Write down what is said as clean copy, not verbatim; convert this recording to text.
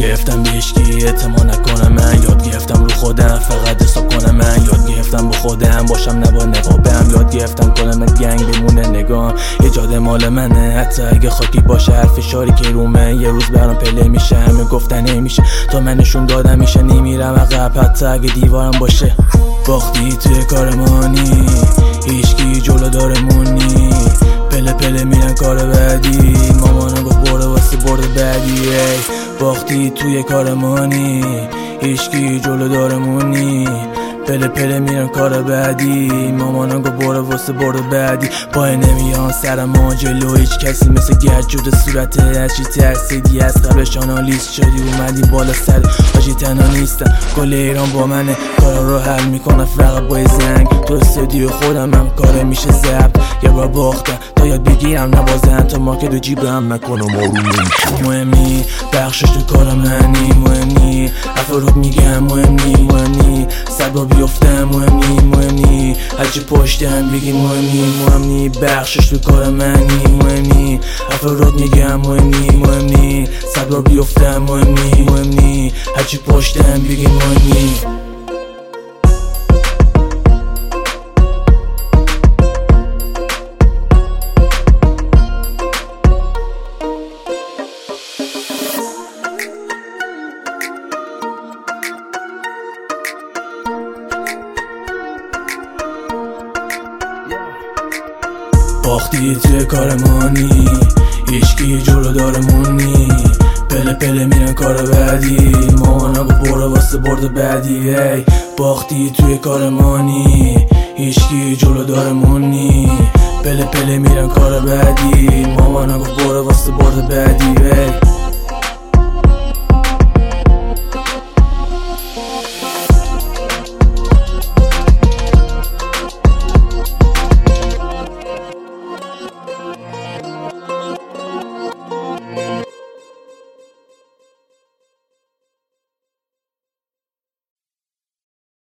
گرفتم به هیچکی اعتماد نکنم، من یاد گرفتم رو خودم فقط حساب کنم، من یاد گرفتم با خودم باشم نبا نقابم، یاد گرفتم کنم گنگ بمونه نگام ایجاد مال منه، حتی اگه خاکی باشه هر فشاری که رومه یه روز برام پله میشه، همه گفتن نمیشه تا من نشون دادم میشه، نمیرم عقب حتی اگه دیوارم باشه. باختی توی کارمانی هیچکی جلو دارمونی، پله پله میرن کار بعدی، مامانم گفت برو واسه برد بعدی. باختی توی کارمانی هیچکی جلو دارمونی، پله پله میرن کار بعدی، مامانم گفت برو واسه برد بعدی. پای نمیان سرم جلو هیچ کسی مثل گرجود صورت هرچی ترسیدی از قبلش آنالیز شدی اومدی بالا سر حاجی تنها نیستم کل ایران با منه، کارا رو حل میکنم فقط با زنگ تو استودیو خودم هم کاره میشه ضبط، یه بار باختم تا یاد بگیرم نبازن تا مارکت و جیبم نکنم آروم نمیشه. مهم نی بخشش تو کار منی، مهم نی افراد میگم، مهم نی صد بار بیفتم، مهم نی هرچی پشتم بگی، مهم نی بخشش تو کار منی، مهم نی افراد میگم، مهم نی صد بار بیفتم، مهم نی هرچی پشتم بگی، مهم نی. باختی توی کارمانی هیچکی جلو دارمونی، پله پله میرن کار بعدی، مامانم گفت برو واسه برد بعدی. باختی توی کارمانی هیچکی جلو دارمونی، پله پله میرن کار بعدی، مامانم گفت برو واسه برد بعدی.